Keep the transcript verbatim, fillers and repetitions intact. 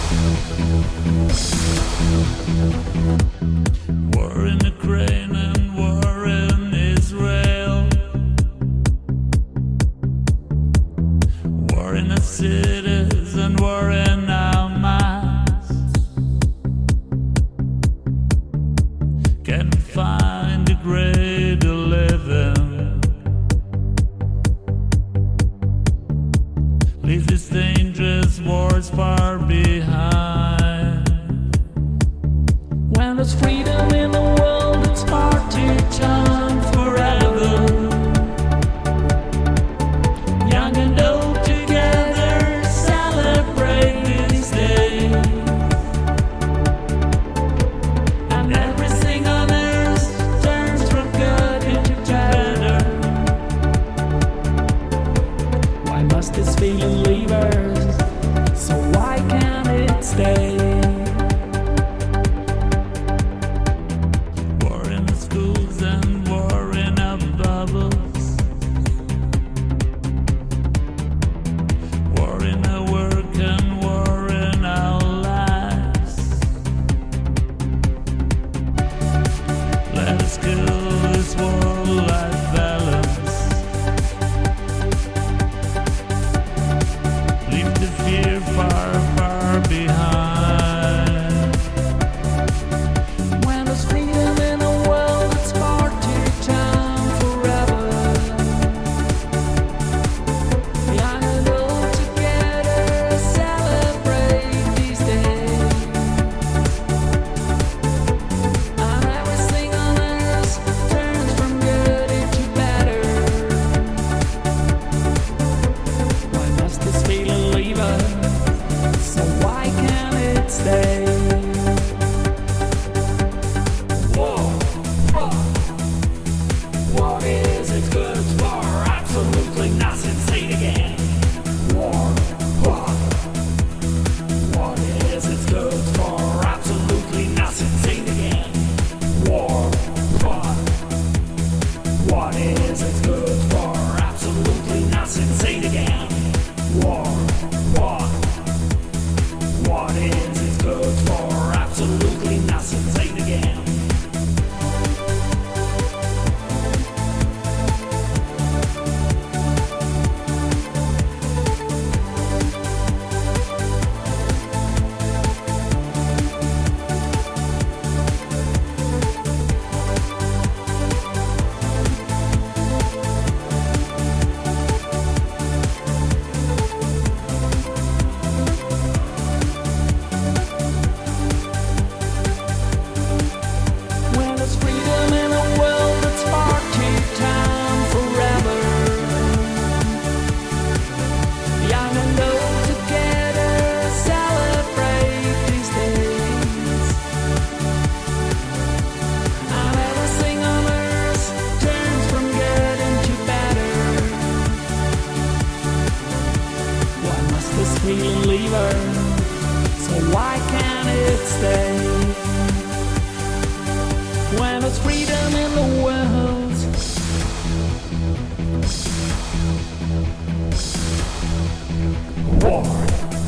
War in Ukraine and war in Israel. War in the cities and war in our minds. Can't find a grade to live in. Leave these dangerous wars far behind. When there's freedom in the world, it's party time forever. Young and old together celebrate these days. And everything on earth turns from good into better. Why must this feeling leave us? So why can't it stay? Schools and war in our bubbles. War in our work and war in our lives. Let us kill this war-life balance. Leave the fear far, far behind. When there's freedom in the lever, so why can't it stay? When there's freedom in the world, war.